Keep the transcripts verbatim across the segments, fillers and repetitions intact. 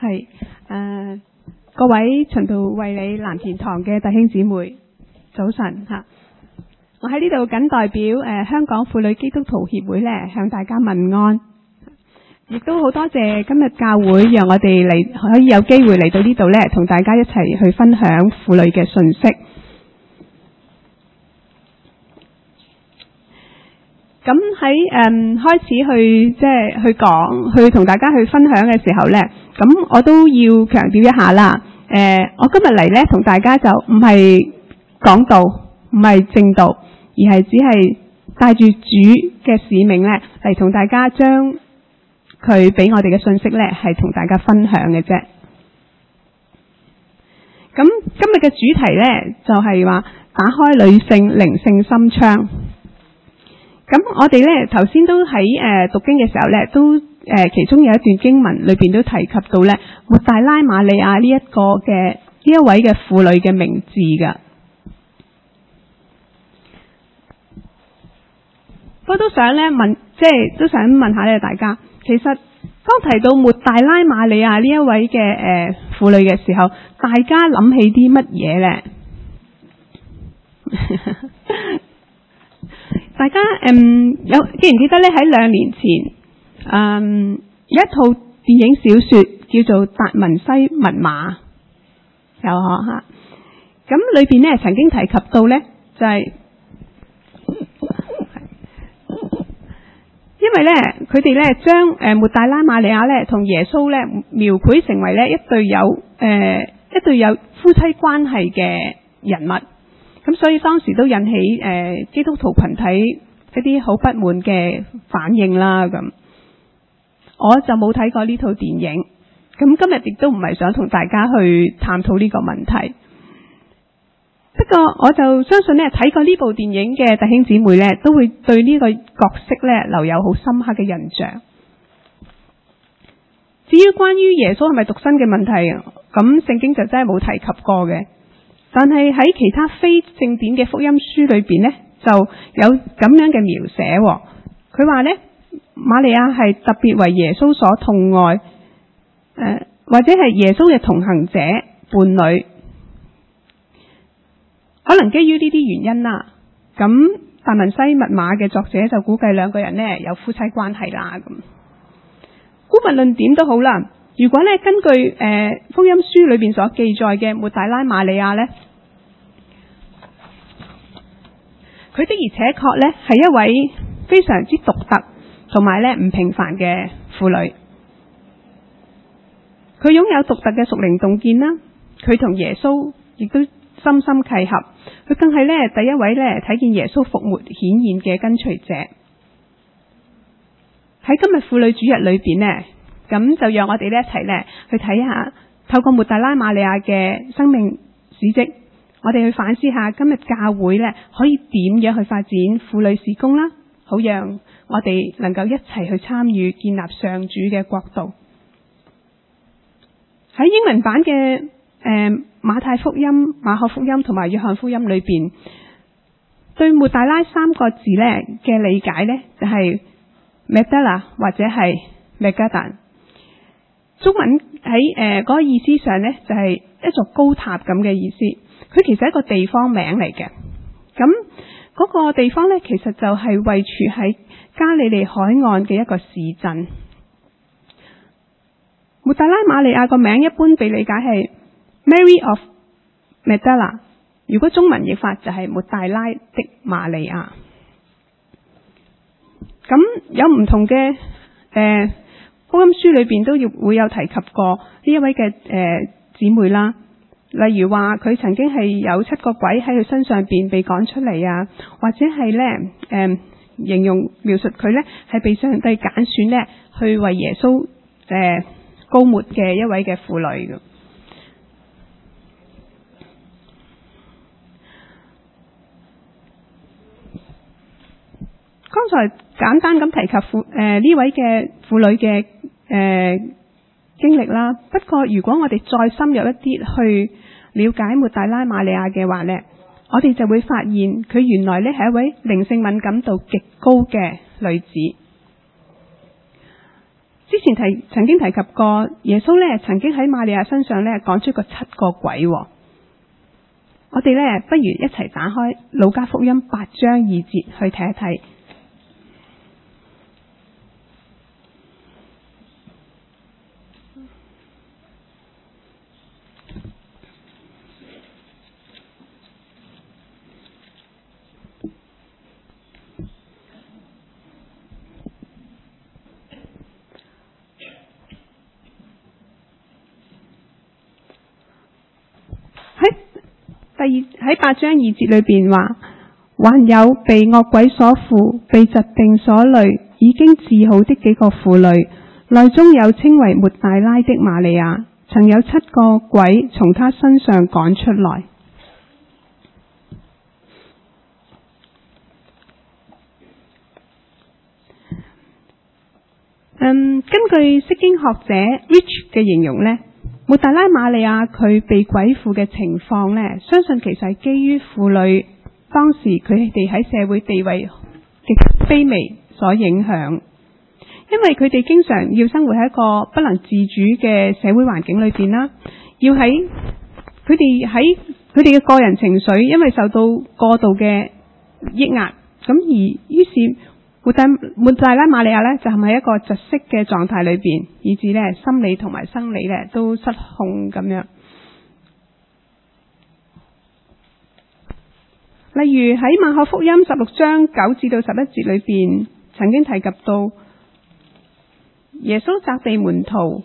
係誒，各位循道衛理藍田堂嘅弟兄姊妹，早晨吓！我喺呢度謹代表誒、呃、香港婦女基督徒協會咧，向大家問安。亦都好多謝今日教會讓我哋嚟可以有機會嚟到呢度咧，同大家一齊去分享婦女嘅信息。咁喺誒開始去即係去講，去同大家去分享嘅時候咧，咁我都要強調一下啦。誒、呃，我今日嚟咧同大家就唔係講道，唔係正道，而係只係帶住主嘅使命咧嚟同大家將佢俾我哋嘅信息咧係同大家分享嘅啫。咁今日嘅主題咧就係話打開女性靈性心窗。咁我哋咧頭先都喺誒、呃、讀經嘅時候咧，都誒、呃、其中有一段經文裏邊都提及到咧，抹大拉瑪利亞呢一個嘅呢一位嘅婦女嘅名字噶。我都想咧問，即係都想問下咧大家，其實當提到抹大拉瑪利亞呢一位嘅誒婦女嘅時候，大家諗起啲乜嘢咧？大家嗯有記唔記得咧？喺兩年前，嗯有一套電影小說叫做《達文西密碼》，有嗬吓。咁裏邊咧曾經提及到咧，就係、是、因為咧佢哋咧將誒抹大拉瑪利亞咧同耶穌咧描繪成為咧一對有誒、呃、一對有夫妻關係嘅人物。咁所以當時都引起誒、呃、基督徒群體一啲好不滿嘅反應啦。咁我就冇睇過呢套電影，咁今日亦都唔係想同大家去探討呢個問題。不過我就相信咧，睇過呢部電影嘅弟兄姊妹咧，都會對呢個角色咧留有好深刻嘅印象。至於關於耶穌係咪獨身嘅問題，咁聖經就真係冇提及過嘅。但係喺其他非正典嘅福音書裏邊呢，就有咁樣嘅描寫。佢話呢，瑪利亞係特別為耶穌所痛愛，誒、呃、或者係耶穌嘅同行者伴侶。可能基於呢啲原因啦，咁達文西密碼嘅作者就估計兩個人呢有夫妻關係啦。咁，無論點都好啦。如果咧根據誒、呃、福音書裏邊所記載嘅抹大拉瑪利亞咧，佢的而且確咧係一位非常之獨特同埋咧唔平凡嘅婦女。佢擁有獨特嘅屬靈洞見啦，佢同耶穌亦都深深契合。佢更係咧第一位咧睇見耶穌復活顯現嘅跟隨者。喺今日婦女主日裏邊呢。咁就讓我哋呢一齊呢去睇下，透過抹大拉瑪利亞嘅生命史蹟，我哋去反思下今日教會呢可以點樣去發展婦女事工啦，好讓我哋能夠一齊去參與建立上主嘅國度。喺英文版嘅誒、呃、馬太福音、馬可福音同埋約翰福音裏邊，對抹大拉三個字呢嘅理解呢，就係 Magdala 或者係 Magadan。中文喺誒嗰個意思上呢，就係、是、一座高塔咁嘅意思。佢其實係一個地方名嚟嘅。咁嗰、那個地方呢，其實就係位處喺加利利海岸嘅一個市鎮。抹大拉瑪利亞個名一般被理解係 Mary of Magdala， 如果中文譯法就係抹大拉的瑪利亞。咁有唔同嘅誒。呃福音書裏邊都要會有提及過呢一位嘅誒姊妹啦，例如話佢曾經係有七個鬼喺佢身上邊被趕出嚟啊，或者係咧誒形容描述佢咧係被上帝揀選咧去為耶穌誒膏抹嘅一位嘅婦女嘅。剛才簡單咁提及婦誒呢位嘅婦女嘅誒、呃、經歷啦。不過如果我哋再深入一啲去了解抹大拉瑪利亞嘅話呢，我哋就會發現佢原來呢係一位靈性敏感度極高嘅女子。 之前提曾經提及過，耶穌咧曾經喺瑪利亞身上咧趕出過七個鬼。我哋咧不如一齊打開路加福音八章二節去睇一睇。第二喺八章二節裏邊話，還有被惡鬼所附、被疾病所累、已經治好的幾個婦女，內中有稱為抹大拉的瑪利亞，曾有七個鬼從她身上趕出來。嗯，根據釋經學者 Rich 嘅形容呢，抹大拉瑪利亞佢被鬼附嘅情況呢，相信其實係基於婦女當時佢哋喺社會地位極卑微所影響，因為佢哋經常要生活喺一個不能自主嘅社會環境裏邊啦，要喺佢哋喺佢哋嘅個人情緒因為受到過度嘅抑壓，咁而於是抹大抹大拉瑪利亞呢，就係喺一個窒息嘅狀態裏邊，以致呢心理同埋生理呢都失控咁樣。例如喺馬可福音十六章九至到十一節裏邊，曾經提及到耶穌責備門徒，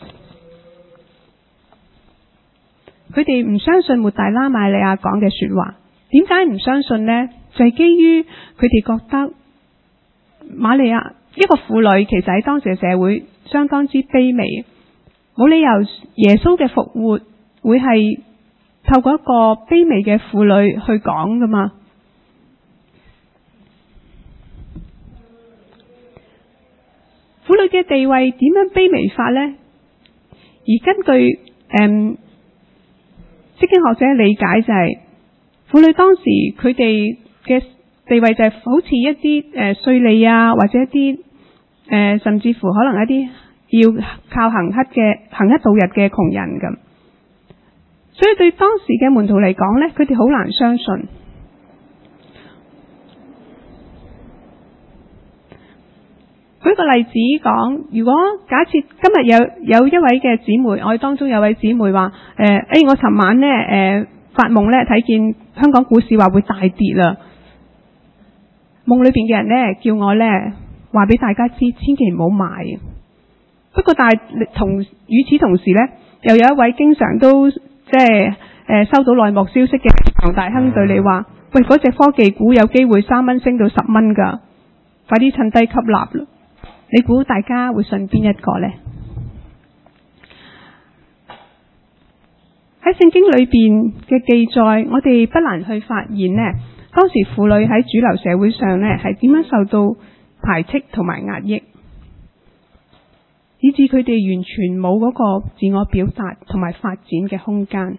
佢哋唔相信抹大拉瑪利亞講嘅說話。點解唔相信呢？就係基於佢哋覺得瑪利亞一個婦女，其實喺當時嘅社會相當之卑微，冇理由耶穌嘅復活會係透過一個卑微嘅婦女去講噶嘛。婦女嘅地位點樣卑微法呢？而根據誒釋經學者理解就係、是，婦女當時佢哋嘅地位就係好似一啲誒稅吏啊，或者一啲誒、呃、甚至乎可能一啲要靠行乞嘅行乞度日嘅窮人咁。所以對當時嘅門徒嚟講咧，佢哋好難相信。舉個例子講，如果假設今日有有一位嘅姊妹，我哋當中有位姊妹話誒誒我尋晚咧誒、呃、發夢咧睇見香港股市話會大跌啦。夢裏邊嘅人咧叫我咧話俾大家知，千祈唔好買。不過但係同與此同時咧，又有一位經常都即係誒收到內幕消息嘅黃大亨對你話：喂，嗰隻科技股有機會三蚊升到十蚊噶，快啲趁低吸納啦！你估大家會信邊一個呢？喺聖經裏邊嘅記載，我哋不難去發現呢，當時婦女喺主流社會上呢，係點樣受到排斥同埋壓抑，以致佢哋完全冇嗰個自我表達同埋發展嘅空間。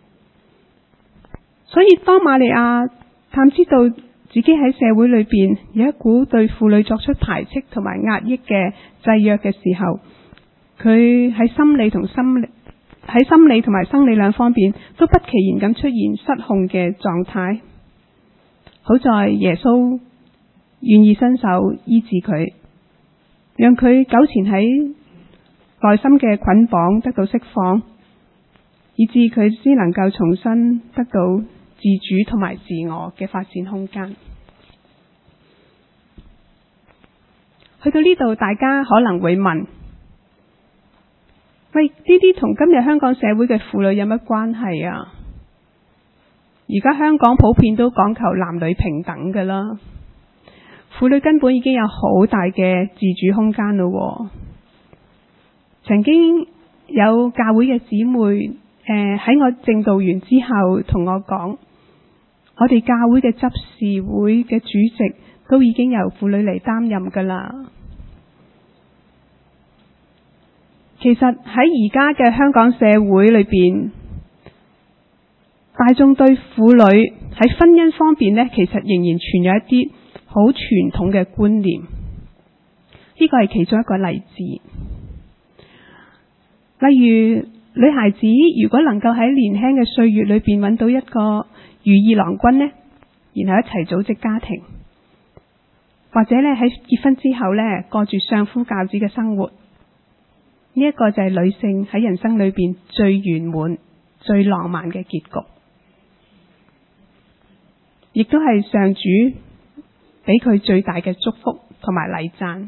所以當瑪利亞探知到自己喺社會裏邊有一股對婦女作出排斥同埋壓抑嘅制約嘅時候，佢喺心理同心理喺心理同埋生理兩方面都不其然咁出現失控嘅狀態。好在耶穌願意伸手醫治佢，讓佢糾纏喺內心嘅捆綁得到釋放，以致佢先能夠重新得到自主同埋自我嘅發展空間。去到呢度，大家可能會問：喂，呢啲同今日香港社會嘅婦女有乜關係啊？而家香港普遍都講求男女平等㗎啦，婦女根本已經有好大嘅自主空間咯。曾經有教會嘅姊妹誒喺我證道完之後同我講，我哋教會嘅執事會嘅主席都已經由婦女嚟擔任㗎啦。其實喺而家嘅香港社會裏邊，大眾對婦女喺婚姻方面呢，其實仍然存有一啲好傳統嘅觀念。呢個係其中一個例子。 例如女孩子如果能夠喺年輕嘅歲月裏邊揾到一個如意郎君呢，然後一齊組織家庭，或者咧喺結婚之後咧過住相夫教子嘅生活，呢一個就係女性喺人生裏邊最圓滿、最浪漫嘅結局，亦都係上主俾佢最大嘅祝福同埋禮讚。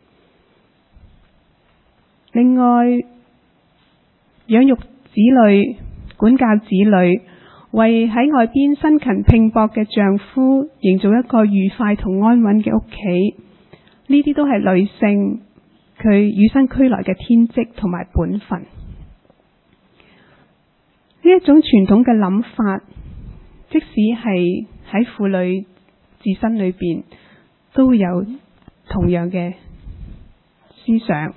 另外，養育子女、管教子女，為喺外邊辛勤拼搏嘅丈夫營造一個愉快同安穩嘅屋企，呢啲都係女性佢與生俱來嘅天職同埋本分。呢一種傳統嘅諗法，即使係喺婦女自身裏邊，都會有同樣嘅思想。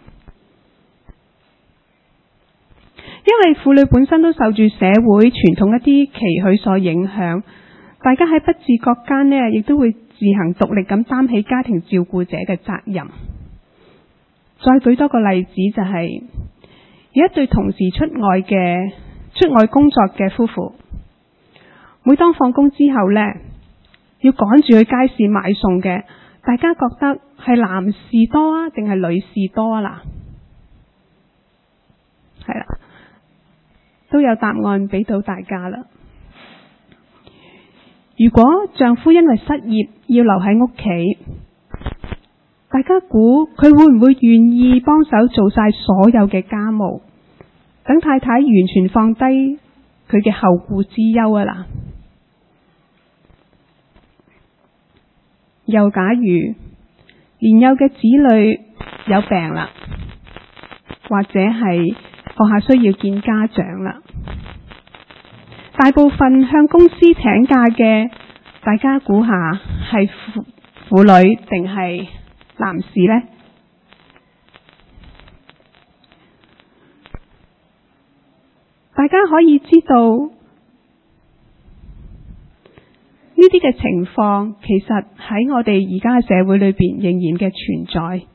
因為婦女本身都受住社會傳統一啲期許所影響，大家喺不自覺間呢，亦都會自行獨立咁擔起家庭照顧者嘅責任。再舉多個例子，就係、是、有一對同時出外嘅出外工作嘅夫婦，每當放工之後呢，要趕住去街市買餸嘅，大家覺得係男士多啊，定係女士多啊啦？係啦。都有答案俾到大家啦。如果丈夫因為失業要留喺屋企，大家估佢會唔會願意幫手做晒所有嘅家務，等太太完全放低佢嘅後顧之憂啊啦？又假如年幼嘅子女有病啦，或者係學校需要見家長啦，大部分向公司請假嘅，大家估下係婦婦女定係男士呢？大家可以知道呢啲嘅情況，其實喺我哋而家嘅社會裏邊仍然嘅存在。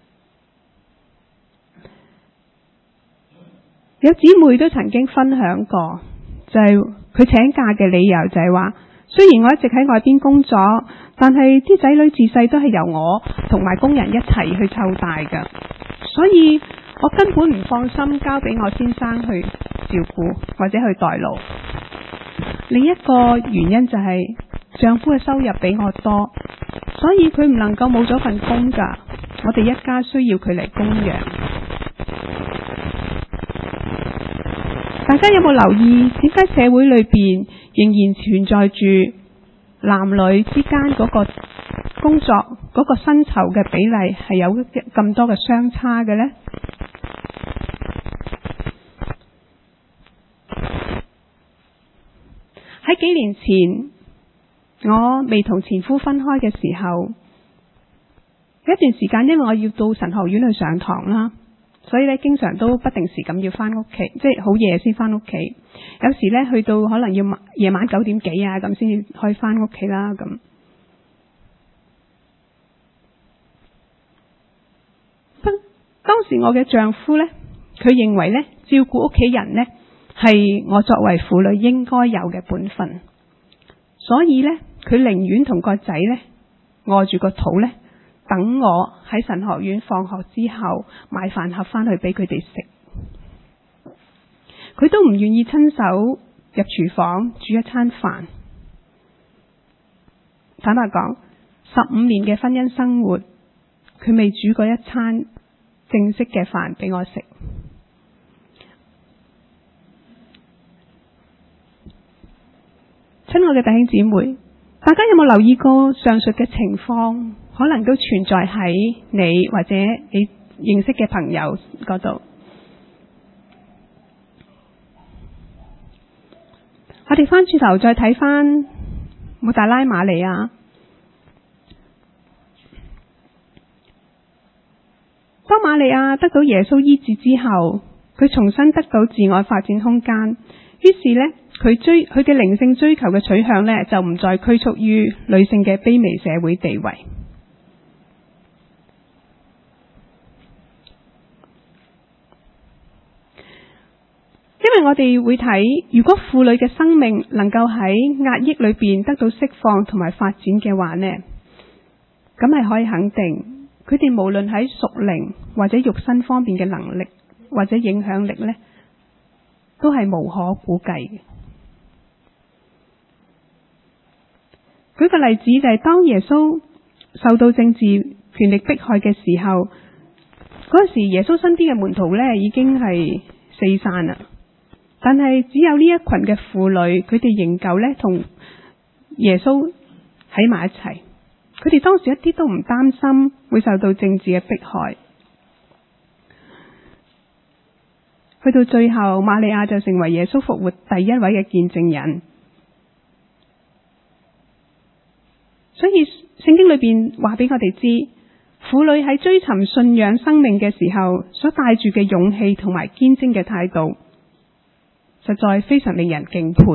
有姊妹都曾經分享過，就係佢請假嘅理由就係話，雖然我一直喺外邊工作，但係啲仔女自細都係由我同埋工人一齊去湊大㗎，所以我根本唔放心交俾我先生去照顧或者去代勞。另一個原因就係丈夫嘅收入比我多，所以佢唔能夠冇咗份工㗎，我哋一家需要佢嚟供養。大家有冇留意點解社會裏邊仍然存在住男女之間嗰個工作嗰個薪酬嘅比例係有咁多嘅相差嘅呢？喺幾年前，我未同前夫分開嘅時候，有一段時間因為我要到神學院去上堂啦，所以咧，經常都不定時咁要翻屋企，即係好夜先翻屋企。有時咧，去到可能要夜晚九點幾啊，咁先至可以翻屋企啦。咁當時我嘅丈夫咧，佢認為咧，照顧屋企人咧係我作為婦女應該有嘅本分，所以咧，佢寧願同個仔咧餓住個肚咧，等我喺神學院放學之後買飯盒翻去俾佢哋食，佢都唔願意親手入廚房煮一餐飯。坦白講，十五年嘅婚姻生活，佢未煮過一餐正式嘅飯俾我食。親愛嘅弟兄姊妹，大家有冇留意過上述嘅情況？可能都存在喺你或者你認識嘅朋友嗰度。我哋翻轉頭再睇翻抹大拉瑪利亞，當瑪利亞得到耶穌醫治之後，佢重新得到自我發展空間，於是呢，佢追佢嘅靈性追求嘅取向呢，就唔再拘束於女性嘅卑微社會地位。 為我哋會睇，如果婦女嘅生命能夠喺壓抑裏邊得到釋放同埋發展嘅話呢，咁係可以肯定，佢哋無論喺屬靈或者肉身方面嘅能力或者影響力呢，都係無可估計嘅。舉個例子就係當耶穌受到政治權力迫害嘅時候，嗰時耶穌身邊嘅門徒呢已經係四散啦，但係只有呢一群嘅婦女，佢哋仍舊呢同耶穌喺埋一齊。佢哋當時一啲都唔擔心會受到政治嘅迫害。去到最後，瑪利亞就成為耶穌復活第一位嘅見證人。所以聖經裏邊話俾我哋知，婦女喺追尋信仰生命嘅時候，所帶住嘅勇氣同埋堅貞嘅態度，實在非常令人敬佩。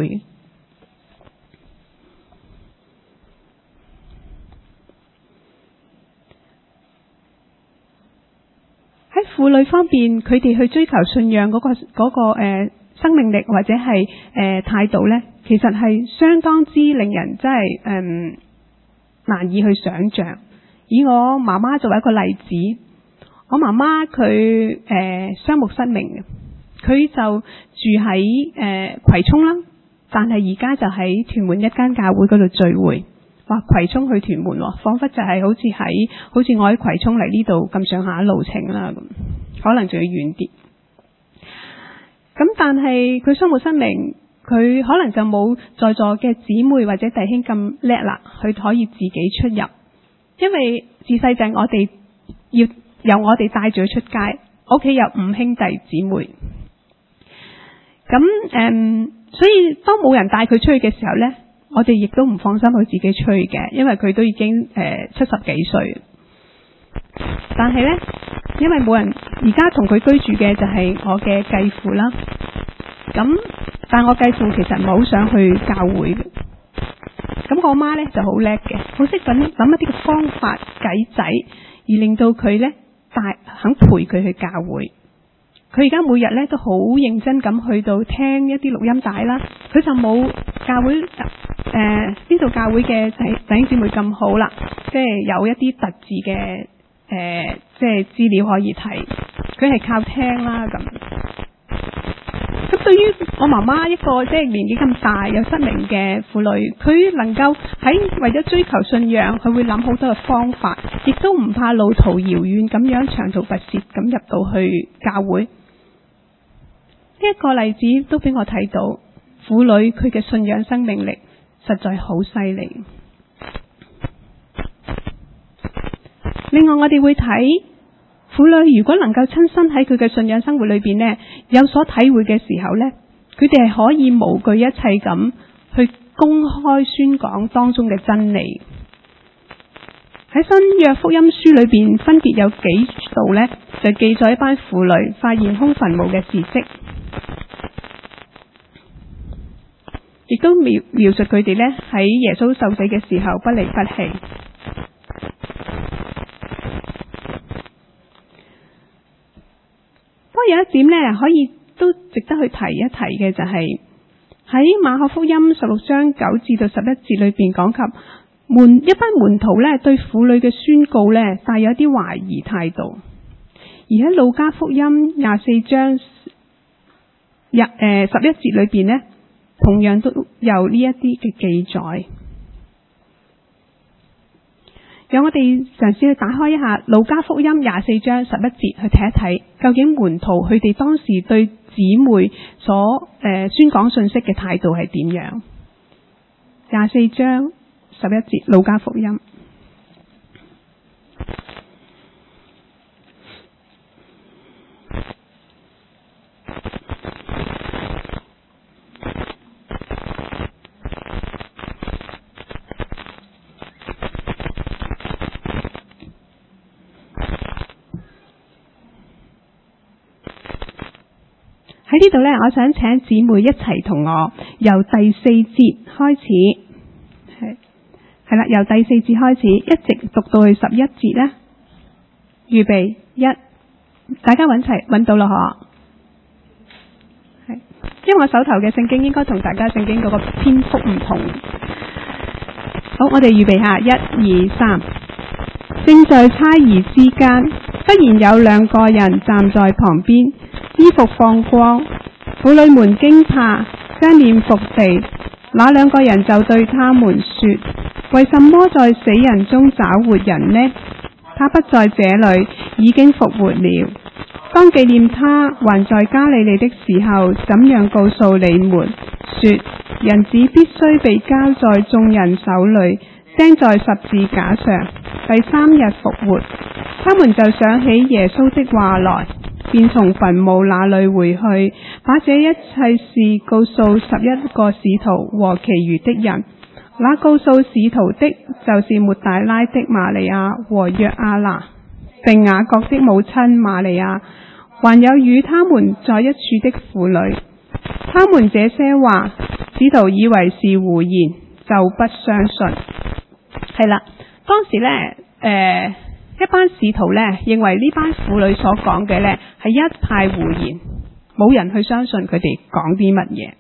喺婦女方面，佢哋去追求信仰嗰、嗰個嗰、嗰個誒、呃、生命力或者係誒態度呢，其實係相當之令人真係誒。呃難以去想象。以我媽媽作為一個例子，我媽媽佢誒雙目失明嘅，佢就住喺誒葵涌啦，但係而家就喺屯門一間教會嗰度聚會。哇，葵涌去屯門，仿佛就係好似喺好似我喺葵涌嚟呢度咁上下路程啦，咁可能仲要遠啲。咁但係佢雙目失明，佢可能就冇在座嘅姊妹或者弟兄咁叻啦，佢可以自己出入。因為自細就係我哋要由我哋帶住佢出街，屋企有五兄弟姊妹。咁誒、嗯，所以當冇人帶佢出去嘅時候呢，我哋亦都唔放心佢自己出去嘅，因為佢都已經誒七十幾歲。但係呢，因為冇人而家同佢居住嘅就係我嘅繼父啦。咁但我繼父其實唔係好想去教會嘅。咁我媽呢就好叻嘅，好識諗諗一啲嘅方法計仔，而令到佢呢帶肯陪佢去教會。佢而家每日呢都好認真咁去到聽一啲錄音帶啦。佢就冇教會誒呢度教會嘅弟兄姊妹咁好啦，即係有一啲特字嘅誒即係資料可以睇。佢係靠聽啦咁。咁對於我媽媽一個即係年紀咁大又失明嘅婦女，佢能夠喺為咗追求信仰，佢會諗好多嘅方法，亦都唔怕路途遙遠咁樣長途跋涉咁入到去教會。呢一個例子都俾我睇到，婦女佢嘅信仰生命力實在好犀利。另外我哋會睇婦女如果能夠親身喺佢嘅信仰生活裏邊呢有所體會嘅時候呢，佢哋係可以無懼一切咁去公開宣講當中嘅真理。喺新約福音書裏邊分別有幾度呢，就記載一班婦女發現空墳墓嘅事跡，亦都描描述佢哋呢喺耶穌受死嘅時候不離不棄。有一點呢，可以都值得去提一提嘅，就係喺馬可福音十六章九至到十一節裏邊講及門一班門徒呢對婦女嘅宣告呢帶有一啲懷疑態度，而喺路加福音廿四章廿誒十一節裏邊呢，同樣都有呢一啲嘅記載。讓我哋嘗試去打開一下路加福音廿四章十一節去睇一睇，究竟門徒佢哋當時對姊妹所誒、呃、宣講信息嘅態度係點樣？廿四章十一節路加福音。喺呢度呢，我想請姊妹一齊同我由第四節開始，係係啦，由第四節開始一直讀到去十一節呢。預備一，大家揾齊揾到啦嗬？係因為我手頭嘅聖經應該同大家聖經嗰個篇幅唔同。好，我哋預備下，一二三。正在猜疑之間，忽然有兩個人站在旁邊，衣服放光，婦女們驚怕，將臉伏地。那兩個人就對他們說：為什麼在死人中找活人呢？他不在這裏，已經復活了。當紀念他還在加利利的時候，怎樣告訴你們說，人子必須被交在眾人手裏，釘在十字架上，第三日復活。他們就想起耶穌的話來，便從墳墓那裏回去，把這一切事告訴十一個使徒和其餘的人。那告訴使徒的，就是抹大拉的瑪利亞和約亞拿，並雅各的母親瑪利亞，還有與他們在一處的婦女。他們這些話，使徒以為是胡言，就不相信。係啦，當時呢，誒、呃，一班使徒呢，認為呢班婦女所講嘅呢係一派胡言，冇人去相信佢哋講啲乜嘢。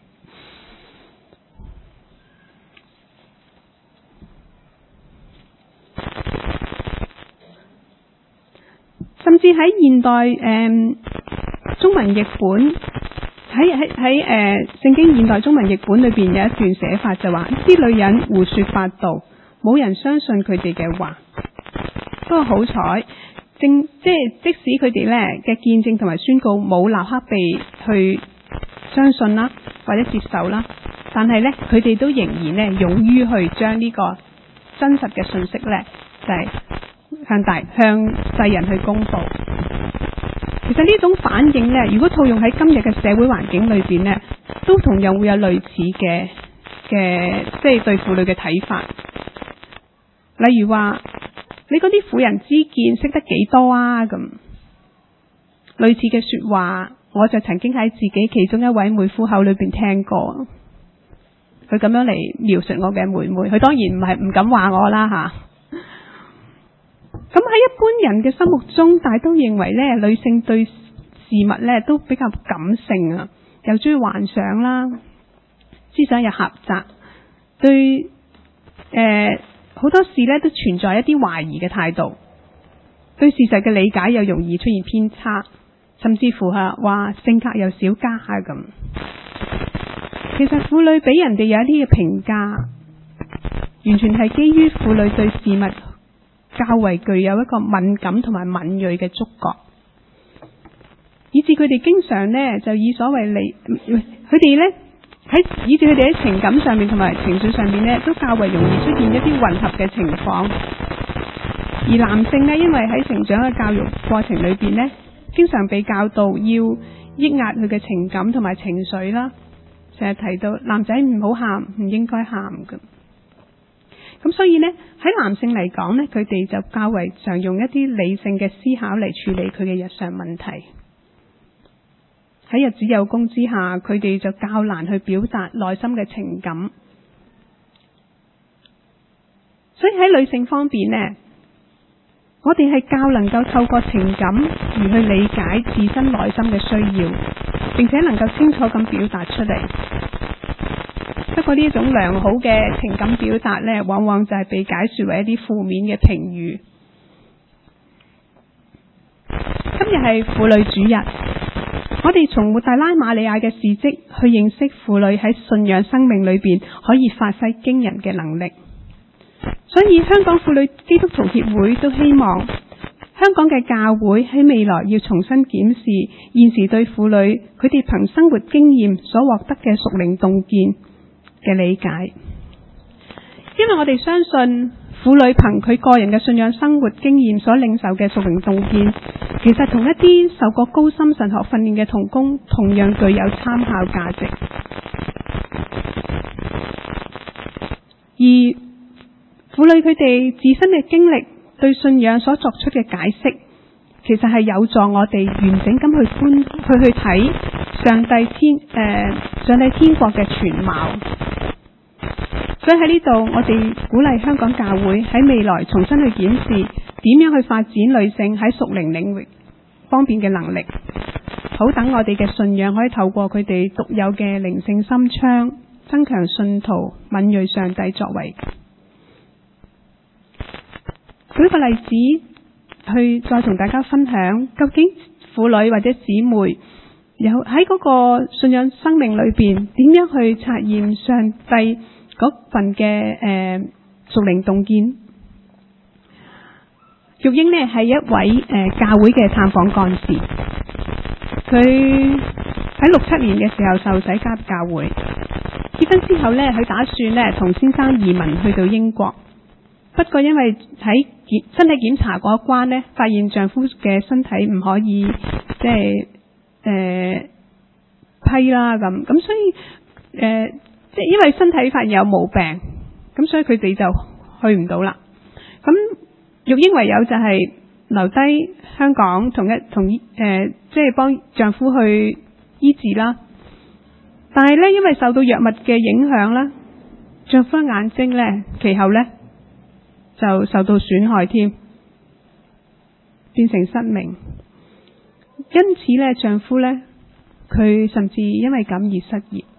甚至喺現代誒、呃、中文譯本，喺喺喺誒聖經現代中文譯本裏邊有一段寫法，就話啲女人胡說八道，冇人相信佢哋嘅話。不過好彩，正即係即使佢哋咧嘅見證同埋宣告冇立刻被去相信啦，或者接受啦，但係咧佢哋都仍然咧勇於去將呢個真實嘅信息咧就係、是。向大向世人去公布。其實呢種反應呢，如果套用喺今日嘅社會環境裏邊呢，都同樣會有類似嘅嘅，即係對婦女嘅睇法。例如話，你嗰啲婦人之見識得幾多啊？咁類似嘅說話，我就曾經喺自己其中一位妹夫口裏邊聽過。佢咁樣嚟描述我嘅妹妹，佢當然唔係唔敢話我啦吓。咁喺一般人嘅心目中，大都認為咧，女性對事物咧都比較感性啊，又中意幻想啦，思想又狹窄，對誒好多事咧都存在一啲懷疑嘅態度，對事實嘅理解又容易出現偏差，甚至乎係話性格又小家下咁。其實婦女俾人哋有一啲嘅評價，完全係基於婦女對事物較為具有一個敏感同埋敏銳嘅觸覺，以致佢哋經常呢就以所謂理，佢哋呢喺以致佢哋喺情感上面同埋情緒上面呢都較為容易出現一啲混合嘅情況。而男性呢，因為喺成長嘅教育過程裏邊呢，經常被教導要抑壓佢嘅情感同埋情緒啦，成日提到男仔唔好喊，唔應該喊嘅。咁所以呢，喺男性嚟講呢，佢哋就較為常用一啲理性嘅思考嚟處理佢嘅日常問題。喺日子有功之下，佢哋就較難去表達內心嘅情感。所以喺女性方面呢，我哋係較能夠透過情感而去理解自身內心嘅需要，並且能夠清楚咁表達出嚟。不過呢一種良好嘅情感表達呢，往往就係被解說為一啲負面嘅評語。今日係婦女主日，我哋從抹大拉瑪利亞嘅事蹟去認識婦女喺信仰生命裏邊可以發揮驚人嘅能力。所以香港婦女基督徒協會都希望香港嘅教會喺未來要重新檢視現時對婦女佢哋憑生活經驗所獲得嘅屬靈洞見嘅理解，因為我哋相信婦女憑佢個人嘅信仰生活經驗所領受嘅屬靈洞見，其實同一啲受過高深神學訓練嘅同工同樣具有參考價值。而婦女佢哋自身嘅經歷對信仰所作出嘅解釋，其實係有助我哋完整咁去觀去去睇上帝天誒、呃、上帝天國嘅全貌。所以喺呢度，我哋鼓勵香港教會喺未來重新去檢視點樣去發展女性喺屬靈領域方面嘅能力， 好等我哋嘅信仰可以透過佢哋獨有嘅靈性心窗，增強信徒敏銳上帝作為。舉個例子去再同大家分享，究竟婦女或者姊妹有喺嗰個信仰生命裏邊，點樣去察驗上帝嗰份嘅誒屬靈洞見？玉英呢係一位誒、呃、教會嘅探訪幹事，佢喺六七年嘅時候受洗加入教會，結婚之後呢，佢打算呢同先生移民去到英國，不過因為喺檢身體檢查嗰一關呢，發現丈夫嘅身體唔可以即係誒批啦咁，咁所以誒即係因為身體發現有毛病，咁所以佢哋就去唔到啦。咁玉英唯有就係留低香港同一同誒、呃，即係幫丈夫去醫治啦。但係咧，因為受到藥物嘅影響啦，丈夫眼睛咧其後咧就受到損害添，變成失明。因此咧，丈夫咧佢甚至因為咁而失業。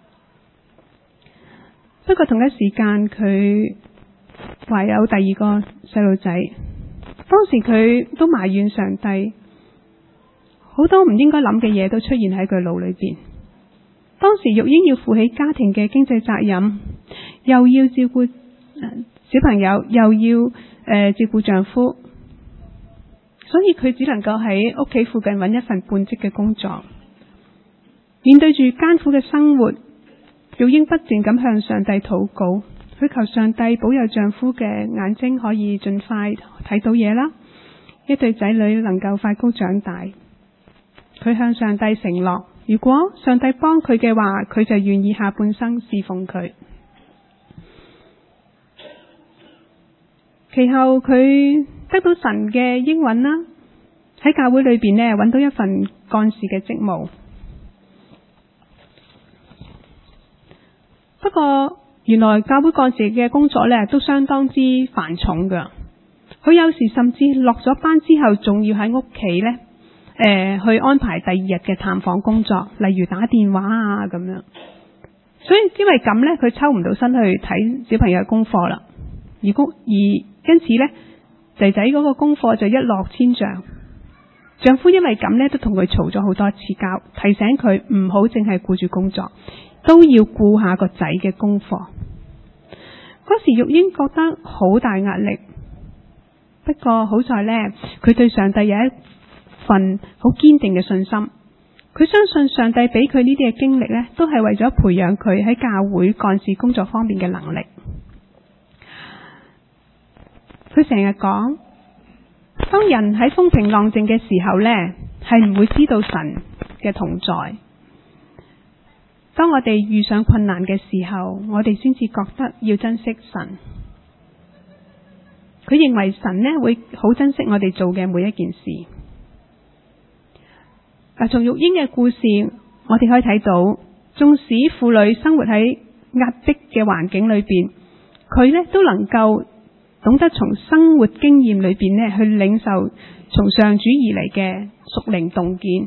不過同一時間佢懷有第二個細路仔。當時佢都埋怨上帝，好多唔應該諗嘅嘢都出現喺佢腦裏邊。當時玉英要負起家庭嘅經濟責任，又要照顧小朋友，又要誒、呃、照顧丈夫，所以佢只能夠喺屋企附近揾一份半職嘅工作。面對住艱苦嘅生活，玉英不斷咁向上帝禱告。佢求上帝保佑丈夫嘅眼睛可以盡快睇到嘢啦，一對仔女能夠快高長大。佢向上帝承諾，如果上帝幫佢嘅話，佢就願意下半生侍奉佢。其後佢得到神嘅應允啦，喺教會裏邊呢揾到一份幹事嘅職務。不過原來教會幹事嘅工作呢都相當之繁重噶，佢有時甚至落咗班之後，仲要喺屋企呢誒去安排第二日嘅探訪工作，例如打電話啊咁樣。所以因為咁呢，佢抽唔到身去睇小朋友嘅功課啦。而公而因此呢，仔仔嗰個功課就一落千丈。丈夫因為咁呢，都同佢嘈咗好多次交，提醒佢唔好淨係顧住工作，都要顧下個仔嘅功課。嗰時玉英覺得好大壓力，不過好在呢，佢對上帝有一份好堅定嘅信心。佢相信上帝俾佢呢啲嘅經歷呢，都係為咗培養佢喺教會幹事工作方面嘅能力。佢成日講，當人喺風平浪靜嘅時候呢，係唔會知道神嘅同在。當我哋遇上困難嘅時候，我哋先至覺得要珍惜神。佢認為神呢會好珍惜我哋做嘅每一件事。嗱，從玉英嘅故事，我哋可以睇到，縱使婦女生活喺壓迫嘅環境裏邊，佢呢都能夠懂得從生活經驗裏邊呢去領受從上主而嚟嘅屬靈洞見。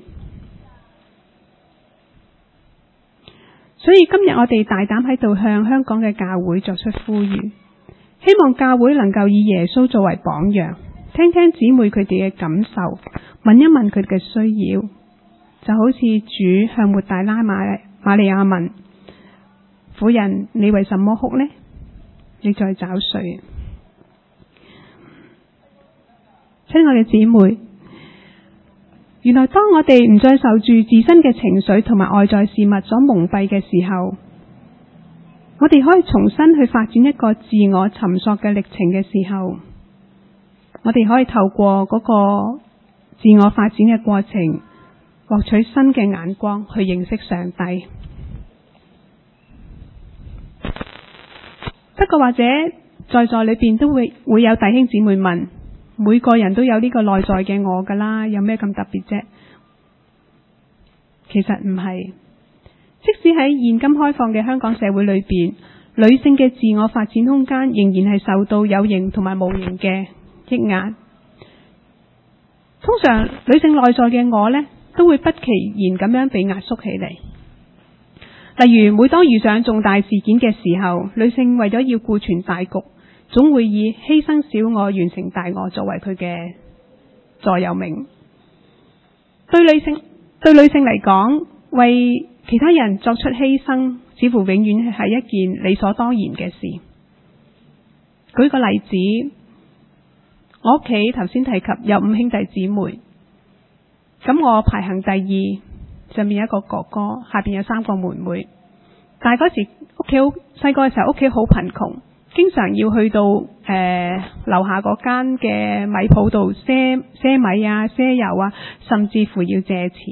所以今日我哋大膽喺度向香港嘅教會作出呼籲，希望教會能夠以耶穌作為榜樣，聽聽姊妹佢哋嘅感受，問一問佢哋嘅需要，就好似主向抹大拉瑪瑪利亞問：婦人，你為什麼哭呢？你在找誰？親愛嘅姊妹，原來當我哋唔再受住自身嘅情緒同埋外在事物所蒙蔽嘅時候，我哋可以重新去發展一個自我尋索嘅歷程嘅時候，我哋可以透過嗰個自我發展嘅過程，獲取新嘅眼光去認識上帝。不過或者在座裏邊都會會有弟兄姊妹問：每個人都有呢個內在嘅我噶啦，有咩咁特別啫？其實唔係，即使喺現今開放嘅香港社會裏邊，女性嘅自我發展空間仍然係受到有形同埋無形嘅抑壓。通常女性內在嘅我呢， 都會不其然咁樣被壓縮起嚟。例如，每當遇上重大事件嘅時候，女性為咗要顧全大局，總會以犧牲小我完成大我作為佢嘅座右銘。對女性對女性嚟講，為其他人作出犧牲，似乎永遠係一件理所當然嘅事。舉個例子，我屋企頭先提及有五兄弟姊妹，咁我排行第二，上面有一個哥哥，下邊有三個妹妹。但係嗰時屋企好細個嘅時候，屋企好貧窮，經常要去到誒、呃、樓下嗰間嘅米鋪度賒賒米啊、賒油啊，甚至乎要借錢。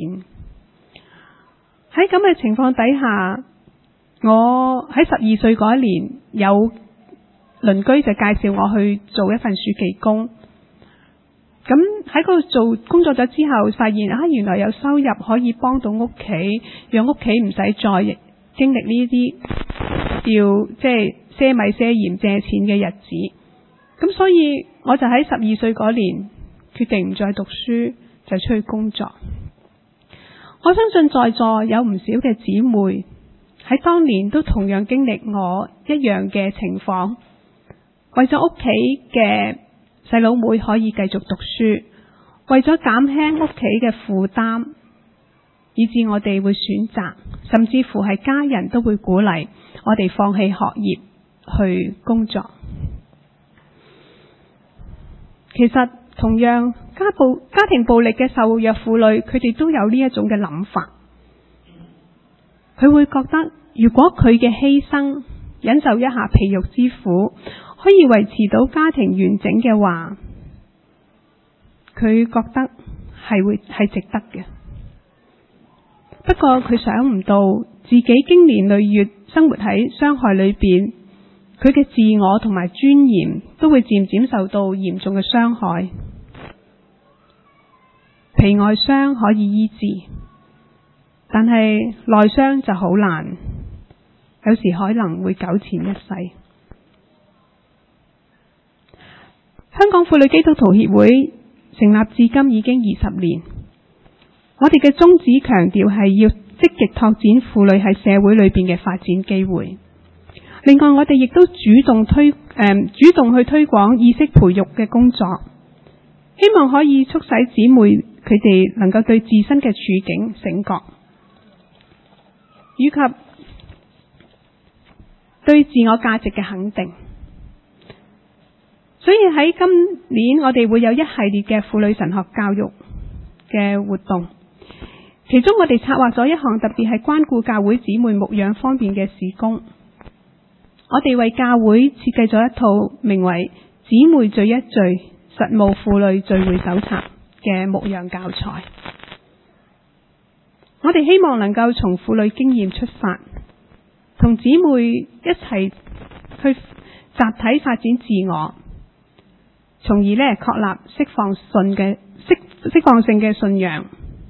喺咁嘅情況底下，我喺十二歲嗰一年，有鄰居就介紹我去做一份暑期工。咁喺嗰度做工作咗之後，發現啊，原來有收入可以幫到屋企，讓屋企唔使再經歷呢啲要即係賒米賒鹽借錢嘅日子。咁所以我就喺十二歲嗰年決定唔再讀書，就出去工作。我相信在座有唔少嘅姊妹喺當年都同樣經歷我一樣嘅情況，為咗屋企嘅細佬妹可以繼續讀書，為咗減輕屋企嘅負擔，以致我哋會選擇，甚至乎係家人都會鼓勵我哋放棄學業去工作。其實同樣家暴家庭暴力嘅受虐婦女，佢哋都有呢一種嘅諗法。佢會覺得，如果佢嘅犧牲忍受一下皮肉之苦，可以維持到家庭完整嘅話，佢覺得係會係值得嘅。不過佢想唔到自己經年累月生活喺傷害裏邊，佢嘅自我同埋尊嚴都會漸漸受到嚴重嘅傷害。皮外傷可以醫治，但係內傷就好難，有時可能會糾纏一世。香港婦女基督徒協會成立至今已經二十年，我哋嘅宗旨強調係要積極拓展婦女喺社會裏邊嘅發展機會。另外，我哋亦都主動推誒、呃、主動去推廣意識培育嘅工作，希望可以促使姊妹佢哋能夠對自身嘅處境醒覺，以及對自我價值嘅肯定。所以喺今年我哋會有一系列嘅婦女神學教育嘅活動，其中我哋策劃咗一項特別係關顧教會姊妹牧養方面嘅事工。我哋為教會設計咗一套名為《姊妹聚一聚實務婦女聚會手冊》嘅牧養教材。我哋希望能夠從婦女經驗出發，同姊妹一齊去集體發展自我，從而呢確立釋放信嘅釋釋放性嘅信仰。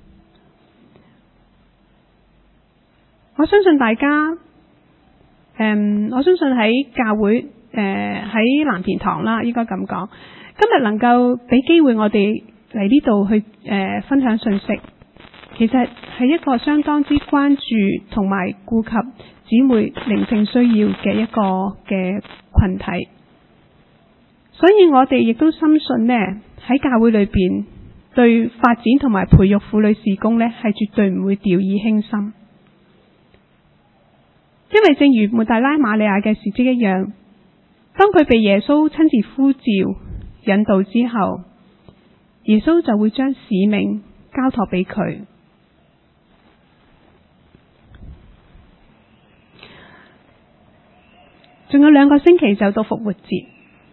我相信大家。誒、嗯，我相信喺教會，誒、呃、喺藍田堂啦，應該咁講。今日能夠俾機會我哋嚟呢度去誒、呃、分享信息，其實係一個相當之關注同埋顧及姊妹靈性需要嘅一個嘅群體。所以我哋亦都深信呢，喺教會裏邊對發展同埋培育婦女事工呢，係絕對唔會掉以輕心。因為正如抹大拉瑪利亞嘅事蹟一樣，當佢被耶穌親自呼召引導之後，耶穌就會將使命交託俾佢。仲有兩個星期就到復活節，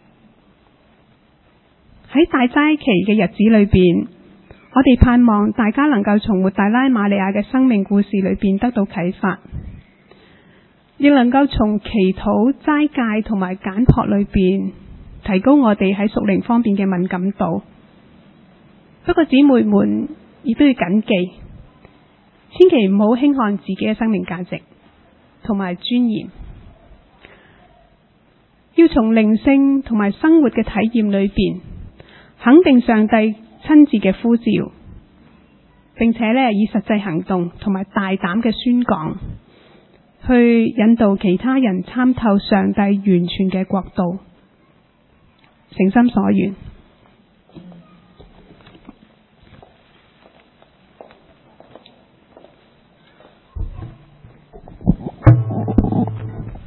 喺大齋期嘅日子裏邊，我哋盼望大家能夠從抹大拉瑪利亞嘅生命故事裏邊得到啟發，亦能夠從祈禱、齋戒同埋簡樸裏邊提高我哋喺屬靈方面嘅敏感度。不過姊妹們亦都要謹記，千祈唔好輕看自己嘅生命價值同埋尊嚴，要從靈性同埋生活嘅體驗裏邊肯定上帝親自嘅呼召， 並且咧以實際行動同埋大膽嘅宣講，去引導其他人參透上帝完全嘅國度。誠心所願。